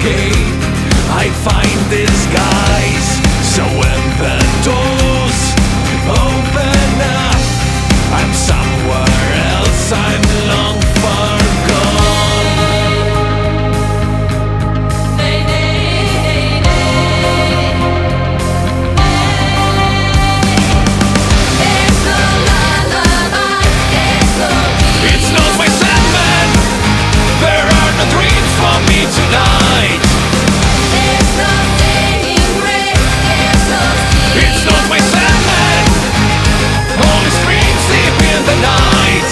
escape. I find disguise. So when the doors open up, I'm somewhere else, I'm long far gone. It's not my Sandman. There are no dreams for me tonight. It's not my Sandman. Only screams deep in the night.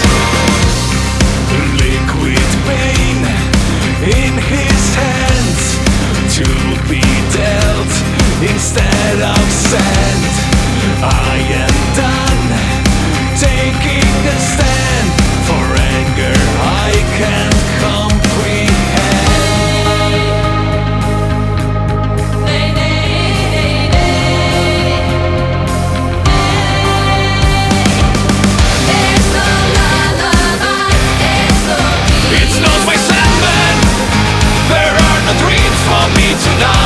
Liquid pain in his hands, to be dealt instead of sent. I am done taking a stand for anger I can't comprehend. It's not my Sandman. There are no dreams for me tonight.